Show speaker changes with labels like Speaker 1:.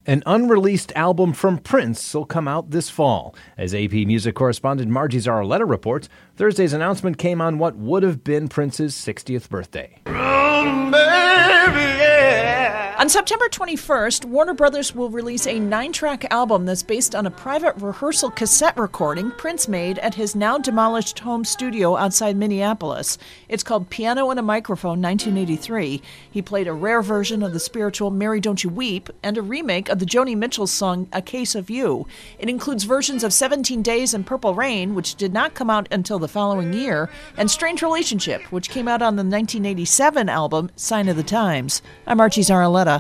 Speaker 1: An unreleased album from Prince will come out this fall. As AP music correspondent Margie Zaraletta reports, Thursday's announcement came on what would have been Prince's 60th birthday.
Speaker 2: On September 21st, Warner Brothers will release a 9-track album that's based on a private rehearsal cassette recording Prince made at his now-demolished home studio outside Minneapolis. It's called Piano and a Microphone 1983. He played a rare version of the spiritual Mary Don't You Weep and a remake of the Joni Mitchell song A Case of You. It includes versions of 17 Days and Purple Rain, which did not come out until the following year, and Strange Relationship, which came out on the 1987 album Sign of the Times. I'm Archie Zaraletta.